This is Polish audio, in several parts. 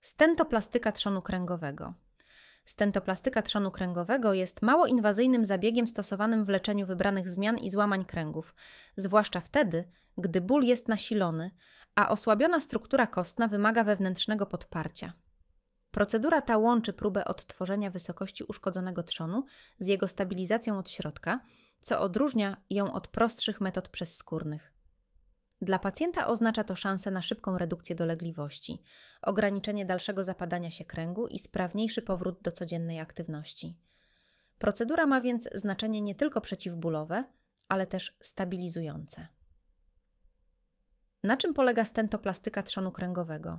Stentoplastyka trzonu kręgowego. Stentoplastyka trzonu kręgowego jest mało inwazyjnym zabiegiem stosowanym w leczeniu wybranych zmian i złamań kręgów, zwłaszcza wtedy, gdy ból jest nasilony, a osłabiona struktura kostna wymaga wewnętrznego podparcia. Procedura ta łączy próbę odtworzenia wysokości uszkodzonego trzonu z jego stabilizacją od środka, co odróżnia ją od prostszych metod przezskórnych. Dla pacjenta oznacza to szansę na szybką redukcję dolegliwości, ograniczenie dalszego zapadania się kręgu i sprawniejszy powrót do codziennej aktywności. Procedura ma więc znaczenie nie tylko przeciwbólowe, ale też stabilizujące. Na czym polega stentoplastyka trzonu kręgowego?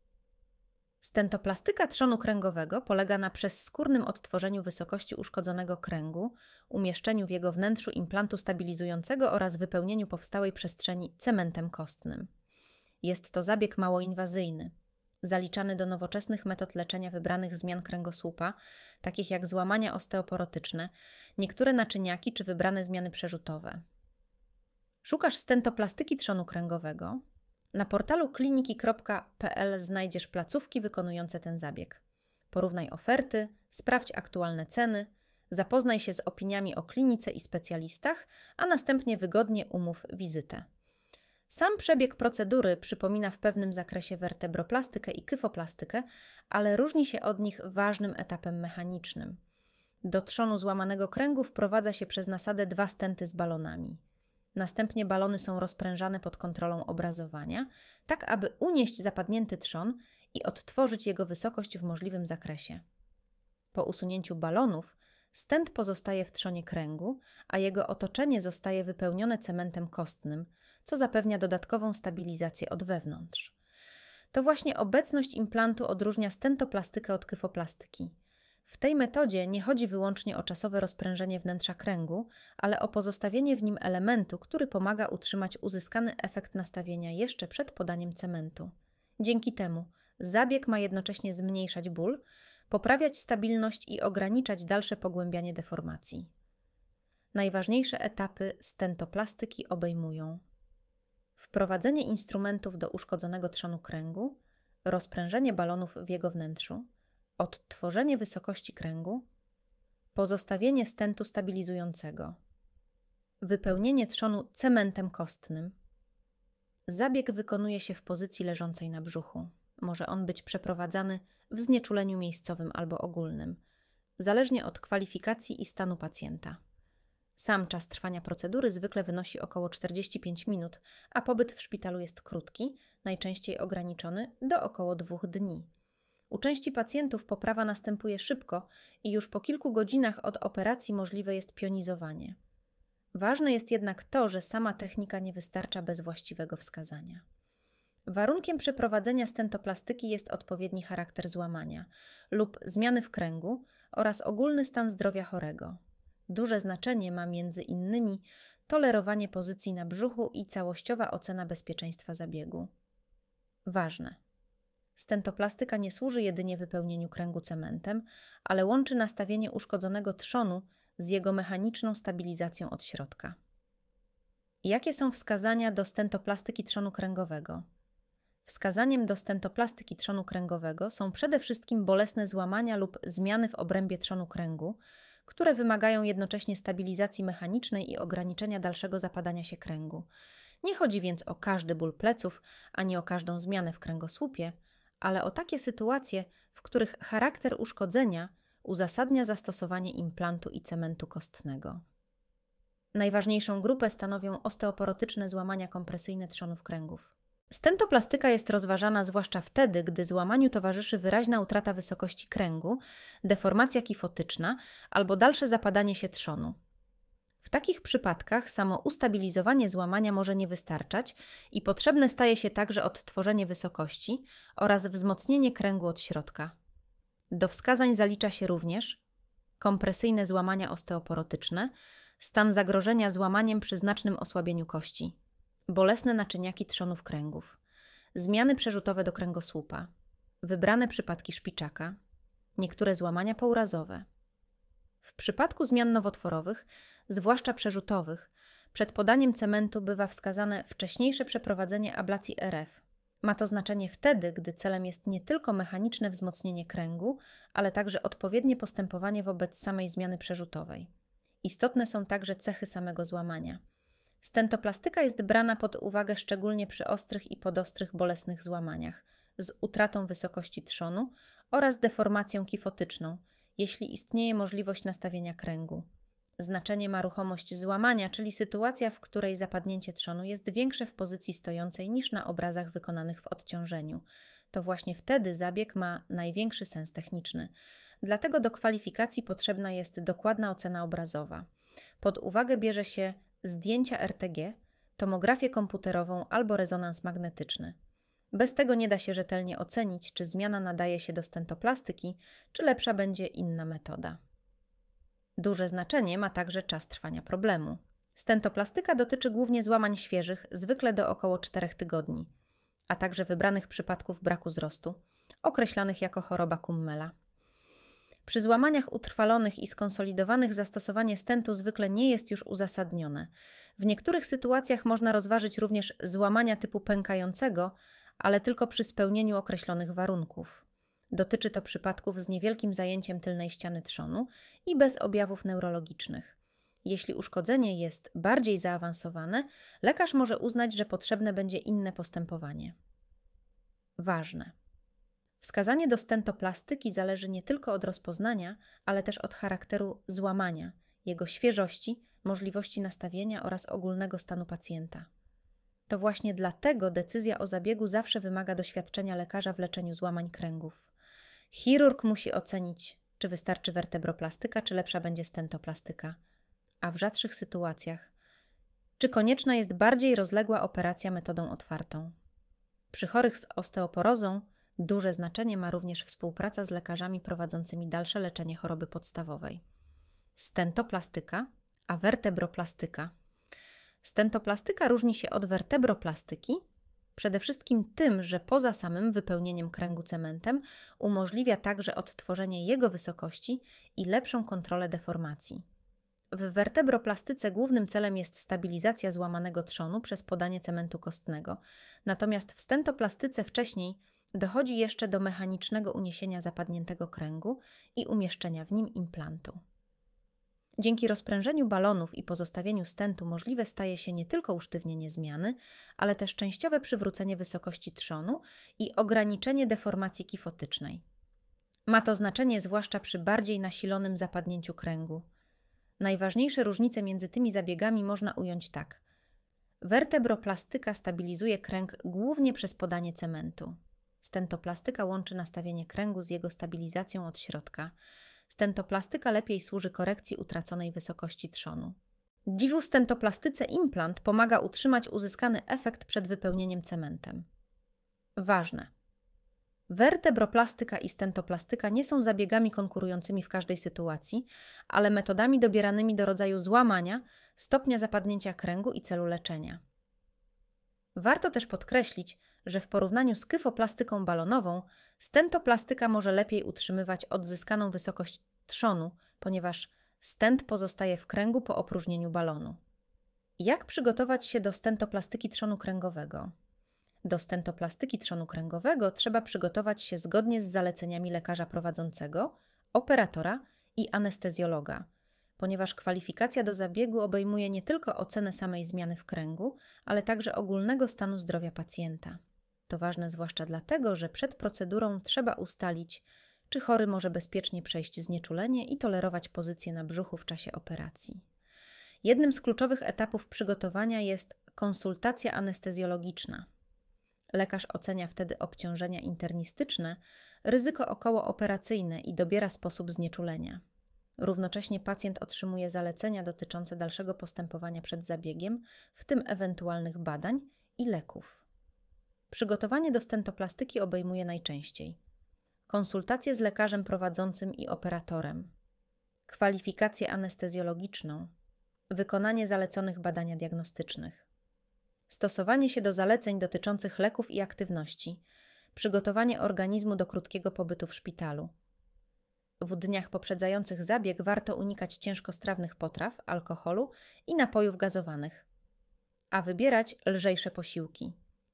Stentoplastyka trzonu kręgowego polega na przezskórnym odtworzeniu wysokości uszkodzonego kręgu, umieszczeniu w jego wnętrzu implantu stabilizującego oraz wypełnieniu powstałej przestrzeni cementem kostnym. Jest to zabieg mało inwazyjny, zaliczany do nowoczesnych metod leczenia wybranych zmian kręgosłupa, takich jak złamania osteoporotyczne, niektóre naczyniaki czy wybrane zmiany przerzutowe. Szukasz stentoplastyki trzonu kręgowego? Na portalu kliniki.pl znajdziesz placówki wykonujące ten zabieg. Porównaj oferty, sprawdź aktualne ceny, zapoznaj się z opiniami o klinice i specjalistach, a następnie wygodnie umów wizytę. Sam przebieg procedury przypomina w pewnym zakresie wertebroplastykę i kyfoplastykę, ale różni się od nich ważnym etapem mechanicznym. Do trzonu złamanego kręgu wprowadza się przez nasadę 2 stenty z balonami. Następnie balony są rozprężane pod kontrolą obrazowania, tak aby unieść zapadnięty trzon i odtworzyć jego wysokość w możliwym zakresie. Po usunięciu balonów stent pozostaje w trzonie kręgu, a jego otoczenie zostaje wypełnione cementem kostnym, co zapewnia dodatkową stabilizację od wewnątrz. To właśnie obecność implantu odróżnia stentoplastykę od kyfoplastyki. W tej metodzie nie chodzi wyłącznie o czasowe rozprężenie wnętrza kręgu, ale o pozostawienie w nim elementu, który pomaga utrzymać uzyskany efekt nastawienia jeszcze przed podaniem cementu. Dzięki temu zabieg ma jednocześnie zmniejszać ból, poprawiać stabilność i ograniczać dalsze pogłębianie deformacji. Najważniejsze etapy stentoplastyki obejmują wprowadzenie instrumentów do uszkodzonego trzonu kręgu, rozprężenie balonów w jego wnętrzu, odtworzenie wysokości kręgu, pozostawienie stentu stabilizującego, wypełnienie trzonu cementem kostnym. Zabieg wykonuje się w pozycji leżącej na brzuchu. Może on być przeprowadzany w znieczuleniu miejscowym albo ogólnym, zależnie od kwalifikacji i stanu pacjenta. Sam czas trwania procedury zwykle wynosi około 45 minut, a pobyt w szpitalu jest krótki, najczęściej ograniczony do około 2 dni. U części pacjentów poprawa następuje szybko i już po kilku godzinach od operacji możliwe jest pionizowanie. Ważne jest jednak to, że sama technika nie wystarcza bez właściwego wskazania. Warunkiem przeprowadzenia stentoplastyki jest odpowiedni charakter złamania lub zmiany w kręgu oraz ogólny stan zdrowia chorego. Duże znaczenie ma między innymi tolerowanie pozycji na brzuchu i całościowa ocena bezpieczeństwa zabiegu. Ważne. Stentoplastyka nie służy jedynie wypełnieniu kręgu cementem, ale łączy nastawienie uszkodzonego trzonu z jego mechaniczną stabilizacją od środka. Jakie są wskazania do stentoplastyki trzonu kręgowego? Wskazaniem do stentoplastyki trzonu kręgowego są przede wszystkim bolesne złamania lub zmiany w obrębie trzonu kręgu, które wymagają jednocześnie stabilizacji mechanicznej i ograniczenia dalszego zapadania się kręgu. Nie chodzi więc o każdy ból pleców, ani o każdą zmianę w kręgosłupie, ale o takie sytuacje, w których charakter uszkodzenia uzasadnia zastosowanie implantu i cementu kostnego. Najważniejszą grupę stanowią osteoporotyczne złamania kompresyjne trzonów kręgów. Stentoplastyka jest rozważana zwłaszcza wtedy, gdy złamaniu towarzyszy wyraźna utrata wysokości kręgu, deformacja kifotyczna albo dalsze zapadanie się trzonu. W takich przypadkach samo ustabilizowanie złamania może nie wystarczać i potrzebne staje się także odtworzenie wysokości oraz wzmocnienie kręgu od środka. Do wskazań zalicza się również kompresyjne złamania osteoporotyczne, stan zagrożenia złamaniem przy znacznym osłabieniu kości, bolesne naczyniaki trzonów kręgów, zmiany przerzutowe do kręgosłupa, wybrane przypadki szpiczaka, niektóre złamania pourazowe. W przypadku zmian nowotworowych, zwłaszcza przerzutowych, przed podaniem cementu bywa wskazane wcześniejsze przeprowadzenie ablacji RF, Ma to znaczenie wtedy, gdy celem jest nie tylko mechaniczne wzmocnienie kręgu, ale także odpowiednie postępowanie wobec samej zmiany przerzutowej. Istotne są także cechy samego złamania. Stentoplastyka jest brana pod uwagę szczególnie przy ostrych i podostrych bolesnych złamaniach, z utratą wysokości trzonu oraz deformacją kifotyczną, jeśli istnieje możliwość nastawienia kręgu. Znaczenie ma ruchomość złamania, czyli sytuacja, w której zapadnięcie trzonu jest większe w pozycji stojącej niż na obrazach wykonanych w odciążeniu. To właśnie wtedy zabieg ma największy sens techniczny. Dlatego do kwalifikacji potrzebna jest dokładna ocena obrazowa. Pod uwagę bierze się zdjęcia RTG, tomografię komputerową albo rezonans magnetyczny. Bez tego nie da się rzetelnie ocenić, czy zmiana nadaje się do stentoplastyki, czy lepsza będzie inna metoda. Duże znaczenie ma także czas trwania problemu. Stentoplastyka dotyczy głównie złamań świeżych, zwykle do około 4 tygodni, a także wybranych przypadków braku wzrostu, określanych jako choroba Kummela. Przy złamaniach utrwalonych i skonsolidowanych zastosowanie stentu zwykle nie jest już uzasadnione. W niektórych sytuacjach można rozważyć również złamania typu pękającego, ale tylko przy spełnieniu określonych warunków. Dotyczy to przypadków z niewielkim zajęciem tylnej ściany trzonu i bez objawów neurologicznych. Jeśli uszkodzenie jest bardziej zaawansowane, lekarz może uznać, że potrzebne będzie inne postępowanie. Ważne. Wskazanie do stentoplastyki zależy nie tylko od rozpoznania, ale też od charakteru złamania, jego świeżości, możliwości nastawienia oraz ogólnego stanu pacjenta. To właśnie dlatego decyzja o zabiegu zawsze wymaga doświadczenia lekarza w leczeniu złamań kręgów. Chirurg musi ocenić, czy wystarczy wertebroplastyka, czy lepsza będzie stentoplastyka, a w rzadszych sytuacjach, czy konieczna jest bardziej rozległa operacja metodą otwartą. Przy chorych z osteoporozą duże znaczenie ma również współpraca z lekarzami prowadzącymi dalsze leczenie choroby podstawowej. Stentoplastyka, a wertebroplastyka. Stentoplastyka różni się od wertebroplastyki przede wszystkim tym, że poza samym wypełnieniem kręgu cementem umożliwia także odtworzenie jego wysokości i lepszą kontrolę deformacji. W wertebroplastyce głównym celem jest stabilizacja złamanego trzonu przez podanie cementu kostnego, natomiast w stentoplastyce wcześniej dochodzi jeszcze do mechanicznego uniesienia zapadniętego kręgu i umieszczenia w nim implantu. Dzięki rozprężeniu balonów i pozostawieniu stentu możliwe staje się nie tylko usztywnienie zmiany, ale też częściowe przywrócenie wysokości trzonu i ograniczenie deformacji kifotycznej. Ma to znaczenie zwłaszcza przy bardziej nasilonym zapadnięciu kręgu. Najważniejsze różnice między tymi zabiegami można ująć tak. Wertebroplastyka stabilizuje kręg głównie przez podanie cementu. Stentoplastyka łączy nastawienie kręgu z jego stabilizacją od środka. Stentoplastyka lepiej służy korekcji utraconej wysokości trzonu. Dziwu stentoplastyce implant pomaga utrzymać uzyskany efekt przed wypełnieniem cementem. Ważne. Wertebroplastyka i stentoplastyka nie są zabiegami konkurującymi w każdej sytuacji, ale metodami dobieranymi do rodzaju złamania, stopnia zapadnięcia kręgu i celu leczenia. Warto też podkreślić, że w porównaniu z kyfoplastyką balonową stentoplastyka może lepiej utrzymywać odzyskaną wysokość trzonu, ponieważ stent pozostaje w kręgu po opróżnieniu balonu. Jak przygotować się do stentoplastyki trzonu kręgowego? Do stentoplastyki trzonu kręgowego trzeba przygotować się zgodnie z zaleceniami lekarza prowadzącego, operatora i anestezjologa, ponieważ kwalifikacja do zabiegu obejmuje nie tylko ocenę samej zmiany w kręgu, ale także ogólnego stanu zdrowia pacjenta. To ważne zwłaszcza dlatego, że przed procedurą trzeba ustalić, czy chory może bezpiecznie przejść znieczulenie i tolerować pozycję na brzuchu w czasie operacji. Jednym z kluczowych etapów przygotowania jest konsultacja anestezjologiczna. Lekarz ocenia wtedy obciążenia internistyczne, ryzyko okołooperacyjne i dobiera sposób znieczulenia. Równocześnie pacjent otrzymuje zalecenia dotyczące dalszego postępowania przed zabiegiem, w tym ewentualnych badań i leków. Przygotowanie do stentoplastyki obejmuje najczęściej konsultację z lekarzem prowadzącym i operatorem, kwalifikację anestezjologiczną, wykonanie zaleconych badań diagnostycznych, stosowanie się do zaleceń dotyczących leków i aktywności, przygotowanie organizmu do krótkiego pobytu w szpitalu. W dniach poprzedzających zabieg warto unikać ciężkostrawnych potraw, alkoholu i napojów gazowanych, a wybierać lżejsze posiłki.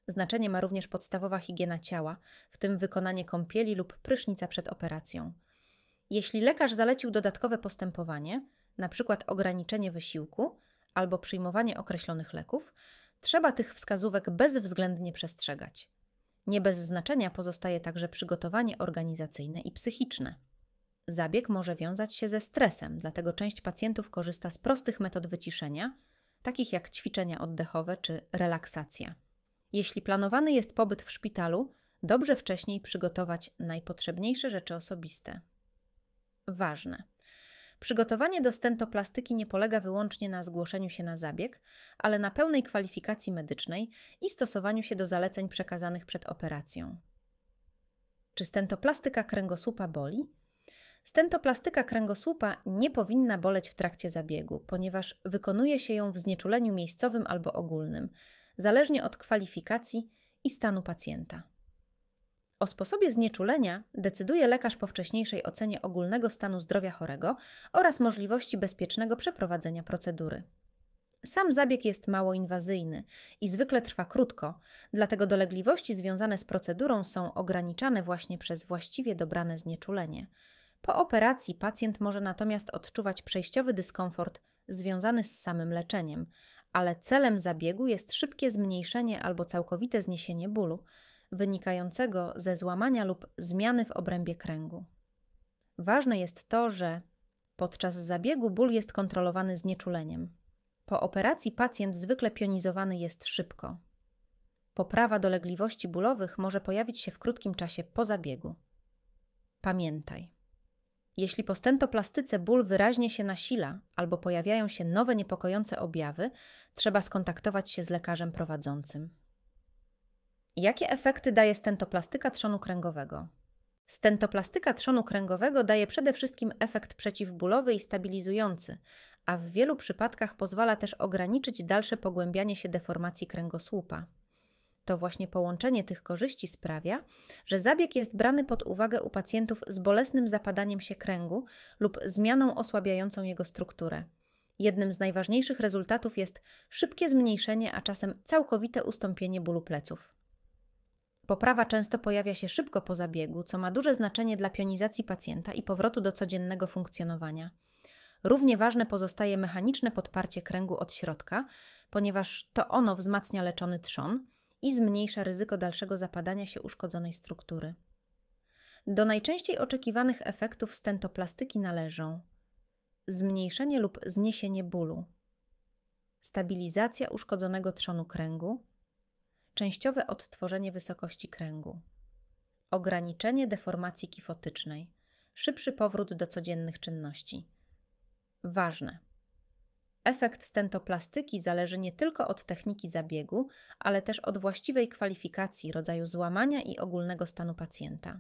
Znaczenie ma również podstawowa higiena ciała, w tym wykonanie kąpieli lub prysznica przed operacją. Jeśli lekarz zalecił dodatkowe postępowanie, np. ograniczenie wysiłku albo przyjmowanie określonych leków, trzeba tych wskazówek bezwzględnie przestrzegać. Nie bez znaczenia pozostaje także przygotowanie organizacyjne i psychiczne. Zabieg może wiązać się ze stresem, dlatego część pacjentów korzysta z prostych metod wyciszenia, takich jak ćwiczenia oddechowe czy relaksacja. Jeśli planowany jest pobyt w szpitalu, dobrze wcześniej przygotować najpotrzebniejsze rzeczy osobiste. Ważne. Przygotowanie do stentoplastyki nie polega wyłącznie na zgłoszeniu się na zabieg, ale na pełnej kwalifikacji medycznej i stosowaniu się do zaleceń przekazanych przed operacją. Czy stentoplastyka kręgosłupa boli? Stentoplastyka kręgosłupa nie powinna boleć w trakcie zabiegu, ponieważ wykonuje się ją w znieczuleniu miejscowym albo ogólnym, zależnie od kwalifikacji i stanu pacjenta. O sposobie znieczulenia decyduje lekarz po wcześniejszej ocenie ogólnego stanu zdrowia chorego oraz możliwości bezpiecznego przeprowadzenia procedury. Sam zabieg jest mało inwazyjny i zwykle trwa krótko, dlatego dolegliwości związane z procedurą są ograniczane właśnie przez właściwie dobrane znieczulenie. Po operacji pacjent może natomiast odczuwać przejściowy dyskomfort związany z samym leczeniem, ale celem zabiegu jest szybkie zmniejszenie albo całkowite zniesienie bólu, wynikającego ze złamania lub zmiany w obrębie kręgu. Ważne jest to, że podczas zabiegu ból jest kontrolowany znieczuleniem. Po operacji pacjent zwykle pionizowany jest szybko. Poprawa dolegliwości bólowych może pojawić się w krótkim czasie po zabiegu. Pamiętaj, jeśli po stentoplastyce ból wyraźnie się nasila albo pojawiają się nowe niepokojące objawy, trzeba skontaktować się z lekarzem prowadzącym. Jakie efekty daje stentoplastyka trzonu kręgowego? Stentoplastyka trzonu kręgowego daje przede wszystkim efekt przeciwbólowy i stabilizujący, a w wielu przypadkach pozwala też ograniczyć dalsze pogłębianie się deformacji kręgosłupa. To właśnie połączenie tych korzyści sprawia, że zabieg jest brany pod uwagę u pacjentów z bolesnym zapadaniem się kręgu lub zmianą osłabiającą jego strukturę. Jednym z najważniejszych rezultatów jest szybkie zmniejszenie, a czasem całkowite ustąpienie bólu pleców. Poprawa często pojawia się szybko po zabiegu, co ma duże znaczenie dla pionizacji pacjenta i powrotu do codziennego funkcjonowania. Równie ważne pozostaje mechaniczne podparcie kręgu od środka, ponieważ to ono wzmacnia leczony trzon i zmniejsza ryzyko dalszego zapadania się uszkodzonej struktury. Do najczęściej oczekiwanych efektów stentoplastyki należą zmniejszenie lub zniesienie bólu, stabilizacja uszkodzonego trzonu kręgu, częściowe odtworzenie wysokości kręgu, ograniczenie deformacji kifotycznej, szybszy powrót do codziennych czynności. Ważne. Efekt stentoplastyki zależy nie tylko od techniki zabiegu, ale też od właściwej kwalifikacji, rodzaju złamania i ogólnego stanu pacjenta.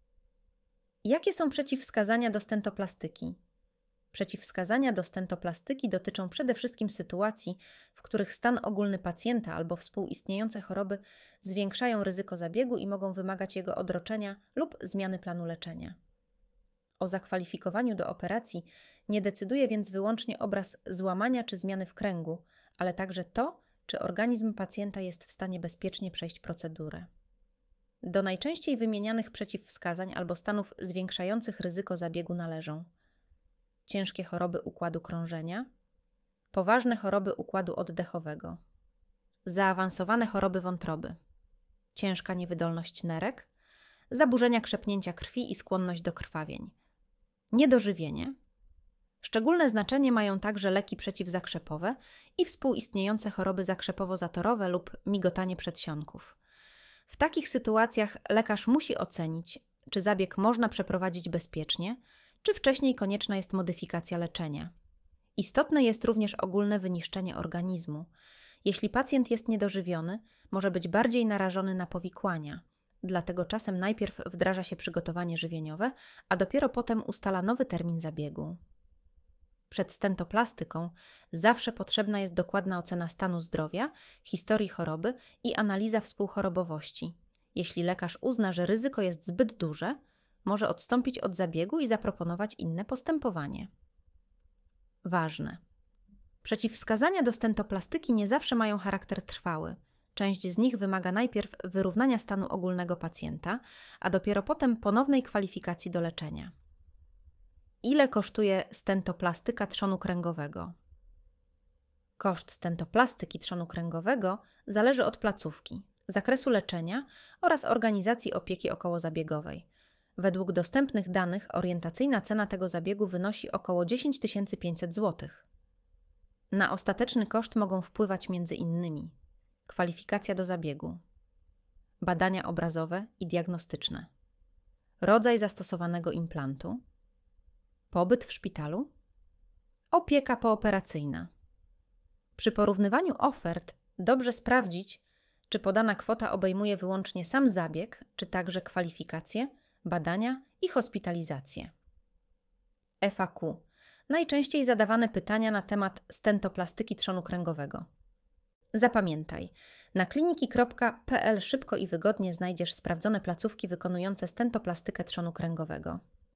Jakie są przeciwwskazania do stentoplastyki? Przeciwwskazania do stentoplastyki dotyczą przede wszystkim sytuacji, w których stan ogólny pacjenta albo współistniejące choroby zwiększają ryzyko zabiegu i mogą wymagać jego odroczenia lub zmiany planu leczenia. O zakwalifikowaniu do operacji nie decyduje więc wyłącznie obraz złamania czy zmiany w kręgu, ale także to, czy organizm pacjenta jest w stanie bezpiecznie przejść procedurę. Do najczęściej wymienianych przeciwwskazań albo stanów zwiększających ryzyko zabiegu należą ciężkie choroby układu krążenia, poważne choroby układu oddechowego, zaawansowane choroby wątroby, ciężka niewydolność nerek, zaburzenia krzepnięcia krwi i skłonność do krwawień, niedożywienie. Szczególne znaczenie mają także leki przeciwzakrzepowe i współistniejące choroby zakrzepowo-zatorowe lub migotanie przedsionków. W takich sytuacjach lekarz musi ocenić, czy zabieg można przeprowadzić bezpiecznie, czy wcześniej konieczna jest modyfikacja leczenia. Istotne jest również ogólne wyniszczenie organizmu. Jeśli pacjent jest niedożywiony, może być bardziej narażony na powikłania. Dlatego czasem najpierw wdraża się przygotowanie żywieniowe, a dopiero potem ustala nowy termin zabiegu. Przed stentoplastyką zawsze potrzebna jest dokładna ocena stanu zdrowia, historii choroby i analiza współchorobowości. Jeśli lekarz uzna, że ryzyko jest zbyt duże, może odstąpić od zabiegu i zaproponować inne postępowanie. Ważne. Przeciwwskazania do stentoplastyki nie zawsze mają charakter trwały. Część z nich wymaga najpierw wyrównania stanu ogólnego pacjenta, a dopiero potem ponownej kwalifikacji do leczenia. Ile kosztuje stentoplastyka trzonu kręgowego? Koszt stentoplastyki trzonu kręgowego zależy od placówki, zakresu leczenia oraz organizacji opieki okołozabiegowej. Według dostępnych danych orientacyjna cena tego zabiegu wynosi około 10 500 zł. Na ostateczny koszt mogą wpływać m.in. kwalifikacja do zabiegu, badania obrazowe i diagnostyczne, rodzaj zastosowanego implantu, pobyt w szpitalu, opieka pooperacyjna. Przy porównywaniu ofert dobrze sprawdzić, czy podana kwota obejmuje wyłącznie sam zabieg, czy także kwalifikacje, badania i hospitalizację. FAQ. Najczęściej zadawane pytania na temat stentoplastyki trzonu kręgowego. Zapamiętaj, na kliniki.pl szybko i wygodnie znajdziesz sprawdzone placówki wykonujące stentoplastykę trzonu kręgowego.